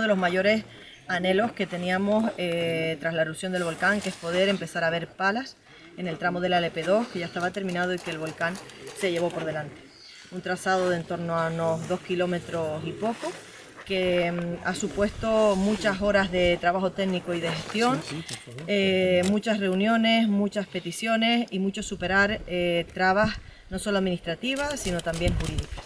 de los mayores anhelos que teníamos tras la erupción del volcán, que es poder empezar a ver palas en el tramo de la LP2, que ya estaba terminado y que el volcán se llevó por delante. Un trazado de en torno a unos 2 kilómetros y poco, que ha supuesto muchas horas de trabajo técnico y de gestión, muchas reuniones, muchas peticiones y mucho superar trabas no solo administrativas, sino también jurídicas.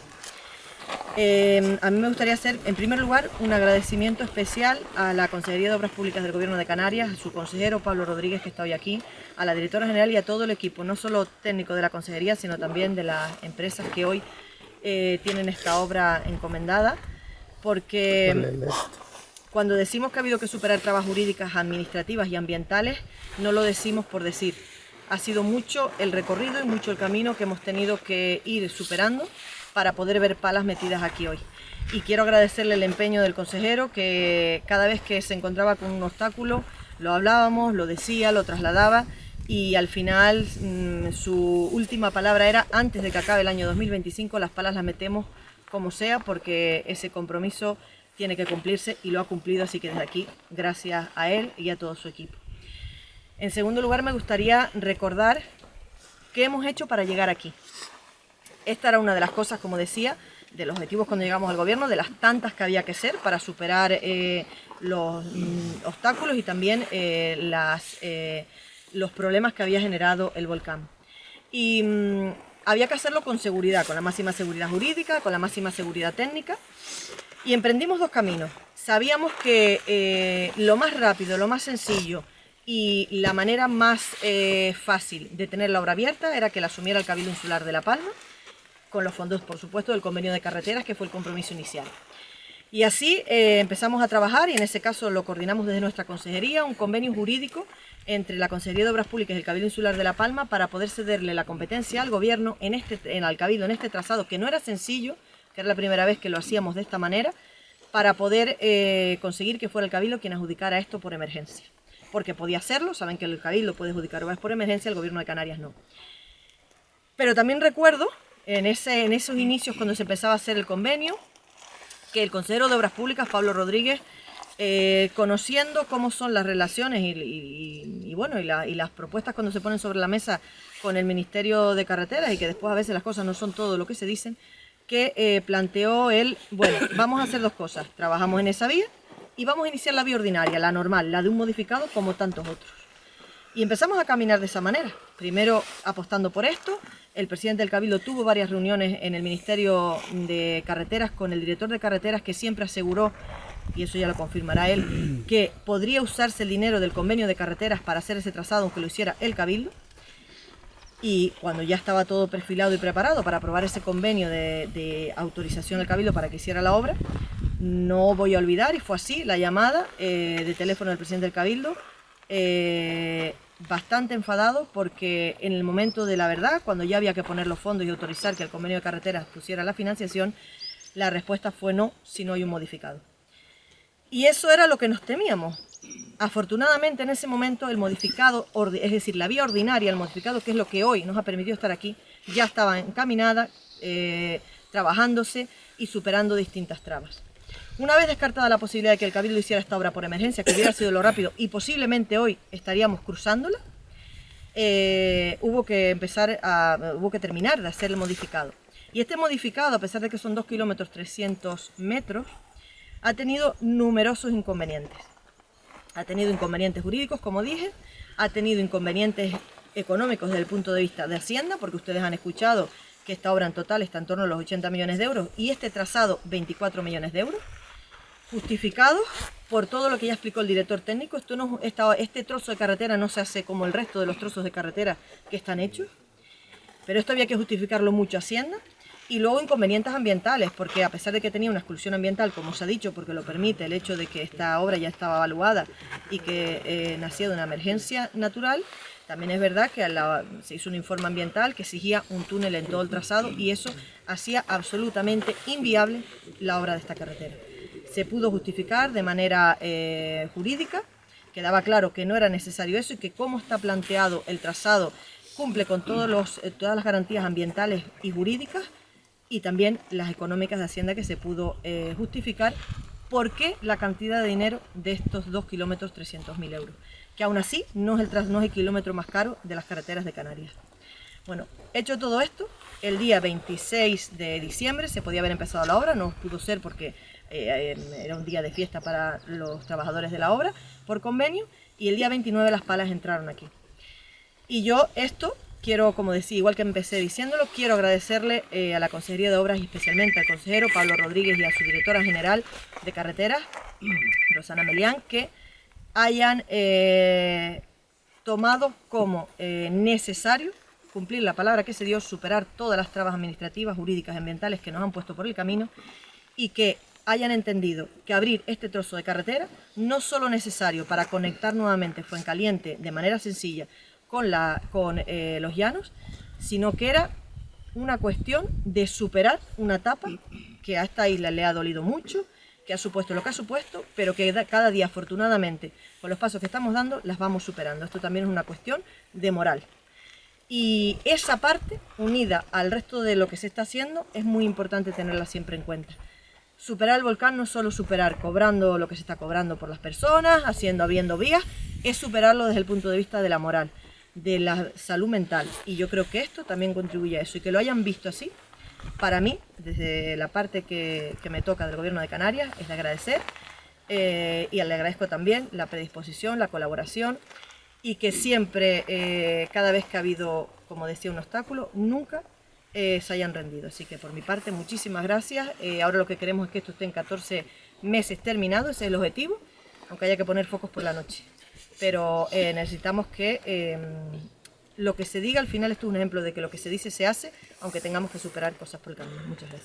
A mí me gustaría hacer, en primer lugar, un agradecimiento especial a la Consejería de Obras Públicas del Gobierno de Canarias, a su consejero Pablo Rodríguez, que está hoy aquí, a la directora general y a todo el equipo, no solo técnico de la Consejería, sino también de las empresas que hoy tienen esta obra encomendada, porque cuando decimos que ha habido que superar trabas jurídicas, administrativas y ambientales, no lo decimos por decir. Ha sido mucho el recorrido y mucho el camino que hemos tenido que ir superando para poder ver palas metidas aquí hoy. Y quiero agradecerle el empeño del consejero, que cada vez que se encontraba con un obstáculo lo hablábamos, lo decía, lo trasladaba, y al final su última palabra era: antes de que acabe el año 2025 las palas las metemos como sea, porque ese compromiso tiene que cumplirse y lo ha cumplido, así que desde aquí gracias a él y a todo su equipo. En segundo lugar, me gustaría recordar qué hemos hecho para llegar aquí. Esta era una de las cosas, como decía, de los objetivos cuando llegamos al gobierno, de las tantas que había que hacer para superar los obstáculos y también los problemas que había generado el volcán. Y había que hacerlo con seguridad, con la máxima seguridad jurídica, con la máxima seguridad técnica, y emprendimos dos caminos. Sabíamos que lo más rápido, lo más sencillo y la manera más fácil de tener la obra abierta era que la asumiera el Cabildo Insular de La Palma, con los fondos, por supuesto, del convenio de carreteras, que fue el compromiso inicial. Y así empezamos a trabajar, y en ese caso lo coordinamos desde nuestra consejería, un convenio jurídico entre la Consejería de Obras Públicas y el Cabildo Insular de La Palma para poder cederle la competencia al gobierno al Cabildo en este trazado, que no era sencillo, que era la primera vez que lo hacíamos de esta manera, para poder conseguir que fuera el Cabildo quien adjudicara esto por emergencia. Porque podía hacerlo, saben que el Cabildo puede adjudicar obras por emergencia, el Gobierno de Canarias no. Pero también recuerdo, en esos inicios cuando se empezaba a hacer el convenio, que el consejero de Obras Públicas, Pablo Rodríguez, conociendo cómo son las relaciones y las propuestas cuando se ponen sobre la mesa con el Ministerio de Carreteras, y que después a veces las cosas no son todo lo que se dicen, que planteó él: bueno, vamos a hacer dos cosas, trabajamos en esa vía y vamos a iniciar la vía ordinaria, la normal, la de un modificado como tantos otros. Y empezamos a caminar de esa manera, primero apostando por esto. El presidente del Cabildo tuvo varias reuniones en el Ministerio de Carreteras con el director de Carreteras, que siempre aseguró, y eso ya lo confirmará él, que podría usarse el dinero del convenio de carreteras para hacer ese trazado, aunque lo hiciera el Cabildo. Y cuando ya estaba todo perfilado y preparado para aprobar ese convenio de autorización del Cabildo para que hiciera la obra, no voy a olvidar, y fue así, la llamada de teléfono del presidente del Cabildo, bastante enfadado, porque en el momento de la verdad, cuando ya había que poner los fondos y autorizar que el convenio de carreteras pusiera la financiación, la respuesta fue no, si no hay un modificado. Y eso era lo que nos temíamos. Afortunadamente en ese momento el modificado, es decir, la vía ordinaria, el modificado, que es lo que hoy nos ha permitido estar aquí, ya estaba encaminada, trabajándose y superando distintas trabas. Una vez descartada la posibilidad de que el Cabildo hiciera esta obra por emergencia, que hubiera sido lo rápido, y posiblemente hoy estaríamos cruzándola, hubo que terminar de hacer el modificado. Y este modificado, a pesar de que son 2 kilómetros 300 metros, ha tenido numerosos inconvenientes. Ha tenido inconvenientes jurídicos, como dije, ha tenido inconvenientes económicos desde el punto de vista de Hacienda, porque ustedes han escuchado que esta obra en total está en torno a los 80 millones de euros y este trazado 24 millones de euros, justificados por todo lo que ya explicó el director técnico. Este trozo de carretera no se hace como el resto de los trozos de carretera que están hechos, pero esto había que justificarlo mucho a Hacienda. Y luego inconvenientes ambientales, porque a pesar de que tenía una exclusión ambiental, como se ha dicho, porque lo permite el hecho de que esta obra ya estaba evaluada y que nacía de una emergencia natural, también es verdad que se hizo un informe ambiental que exigía un túnel en todo el trazado, y eso hacía absolutamente inviable la obra de esta carretera. Se pudo justificar de manera jurídica, quedaba claro que no era necesario eso y que como está planteado el trazado cumple con todas las garantías ambientales y jurídicas, y también las económicas de Hacienda, que se pudo justificar ¿Por qué la cantidad de dinero de estos 2 kilómetros 300.000 euros? Que aún así no es el kilómetro más caro de las carreteras de Canarias. Bueno, hecho todo esto, el día 26 de diciembre se podía haber empezado la obra, no pudo ser porque era un día de fiesta para los trabajadores de la obra por convenio, y el día 29 las palas entraron aquí. Y yo esto quiero, como decía, igual que empecé diciéndolo, quiero agradecerle a la Consejería de Obras y especialmente al consejero Pablo Rodríguez y a su directora general de carreteras, Rosana Melián, que hayan tomado como necesario cumplir la palabra que se dio, superar todas las trabas administrativas, jurídicas y ambientales que nos han puesto por el camino, y que hayan entendido que abrir este trozo de carretera no solo necesario para conectar nuevamente Fuencaliente de manera sencilla con los llanos, sino que era una cuestión de superar una etapa que a esta isla le ha dolido mucho, que ha supuesto lo que ha supuesto, pero que cada día afortunadamente con los pasos que estamos dando las vamos superando. Esto también es una cuestión de moral. Y esa parte, unida al resto de lo que se está haciendo, es muy importante tenerla siempre en cuenta. Superar el volcán no es solo superar cobrando lo que se está cobrando por las personas, habiendo vías, es superarlo desde el punto de vista de la moral, de la salud mental. Y yo creo que esto también contribuye a eso. Y que lo hayan visto así, para mí, desde la parte que me toca del Gobierno de Canarias, es de agradecer. Y le agradezco también la predisposición, la colaboración, y que siempre, cada vez que ha habido, como decía, un obstáculo, nunca se hayan rendido. Así que por mi parte, muchísimas gracias. Ahora lo que queremos es que esto esté en 14 meses terminado, ese es el objetivo, aunque haya que poner focos por la noche. Pero necesitamos que lo que se diga, al final esto es un ejemplo de que lo que se dice se hace, aunque tengamos que superar cosas por el camino. Muchas gracias.